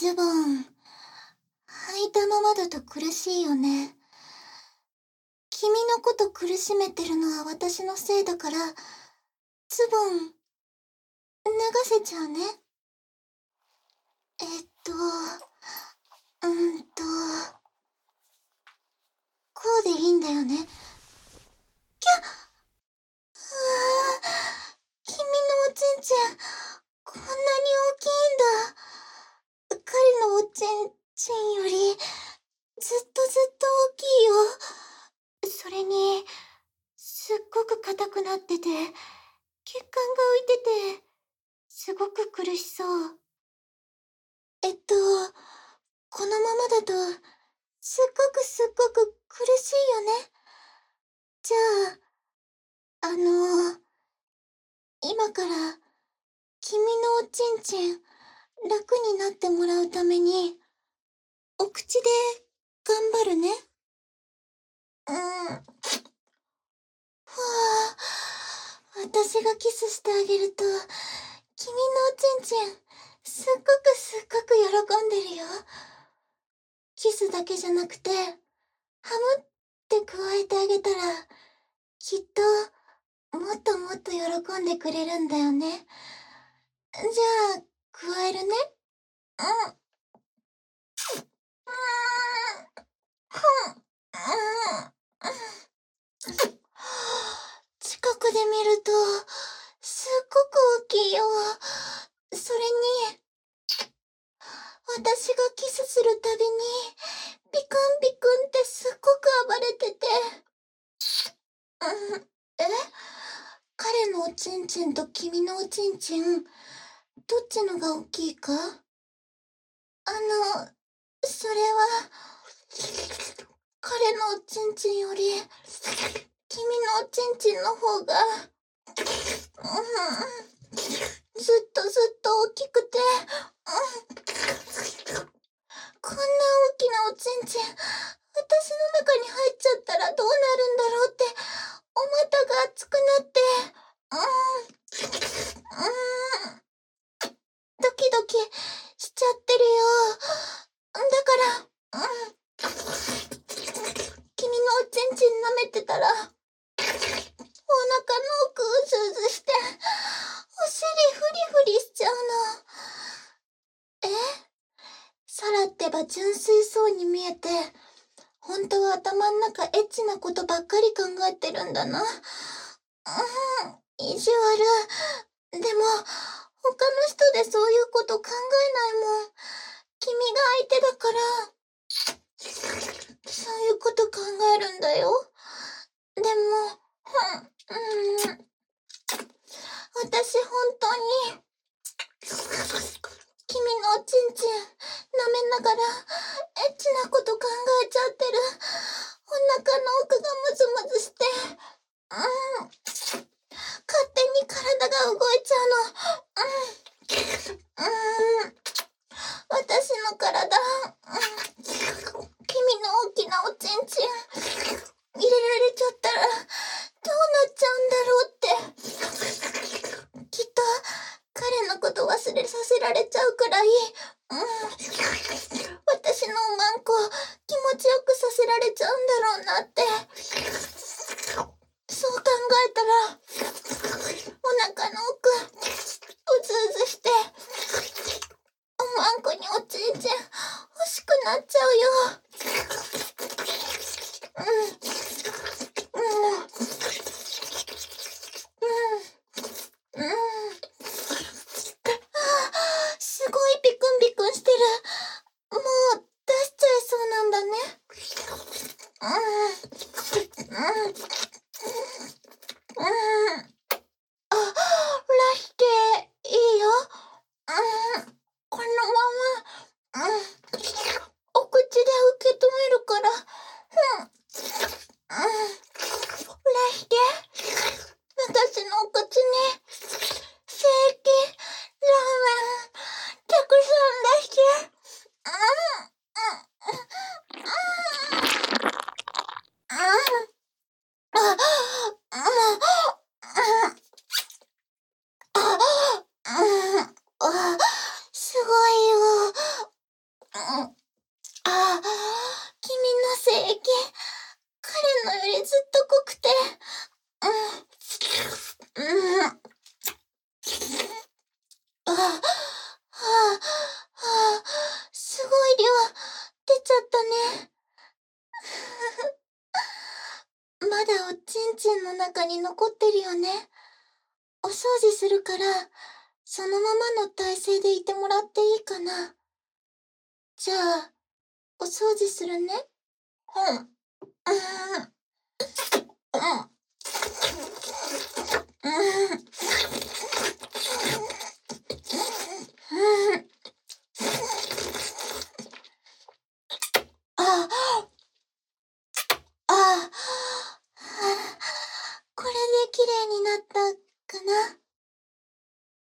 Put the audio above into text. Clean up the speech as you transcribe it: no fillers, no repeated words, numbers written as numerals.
ズボン、履いたままだと苦しいよね。君のこと苦しめてるのは私のせいだから、ズボン、脱がせちゃうね。えっと、うんと、こうでいいんだよね。君のおちんちん、こんなに大きいんだ。彼のおちんちんより、ずっとずっと大きいよ。それに、すっごく硬くなってて、血管が浮いてて、すごく苦しそう。このままだと、すっごく苦しいよね。じゃあ、今から、君のおちんちん、楽になってもらうために、お口で、頑張るね。ふわぁ、私がキスしてあげると、君のおちんちん、すっごく喜んでるよ。キスだけじゃなくて、ハムって加えてあげたら、きっと、もっともっと喜んでくれるんだよね。じゃあ、加えるね。うん。近くで見ると、すっごく大きいよ。それに、私がキスするたびに、ピクンピクンってすっごく暴れてて。え？彼のおちんちんと君のおちんちん、どっちのが大きいか？それは、彼のおちんちんより、君のおちんちんの方が、ずっと大きくて、こんな大きなおちんちん、私の中に入っちゃったらどうなるんだろうって、お股が熱くなって、ドキドキしちゃってるよ。だから、君のおちんちん舐めてたら、お腹の奥うずうずして、お尻フリフリしちゃうの。サラってば純粋そうに見えて、本当は頭ん中エッチなことばっかり考えてるんだな。意地悪。でも、他の人でそういうこと考えないもん。君が相手だから、そういうこと考えるんだよ。でも、私本当に、君のおちんちん舐めながらエッチなこと考えちゃってる。お腹の奥がムズムズして、勝手に体が動いちゃうの。私の体、君の大きなおちんちん入れられちゃったらどうなっちゃうんだろうって。きっと彼のこと忘れさせられちゃうくらい、私のおまんこ気持ちよくさせられちゃうんだろうなって。そう考えたら、お腹の奥、うずうずして、おまんこにおちんちん欲しくなっちゃうよ。すごいピクンピクンしてる。もう出しちゃいそうなんだね。出していいよ。このまま、お口あ、はあ、はあ、すごい量、出ちゃったね。まだおちんちんの中に残ってるよね。お掃除するから、そのままの体勢でいてもらっていいかな。じゃあ、お掃除するね。うん。うん。うん。うん。